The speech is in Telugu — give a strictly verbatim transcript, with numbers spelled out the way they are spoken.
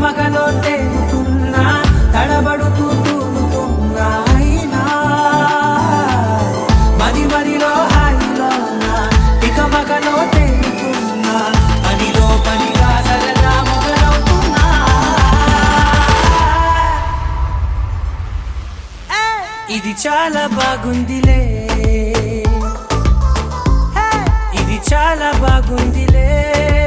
మగలో తేలుతున్నా తడబడుతూ తూలుతున్నా అయినా మది మదిలో హాయిలోనా ఇక మగలో తేలుతున్నా పనిలో పనిగా సరదా మొదలవుతున్నా ఇది చాలా బాగుందిలే ఇది చాలా బాగుందిలే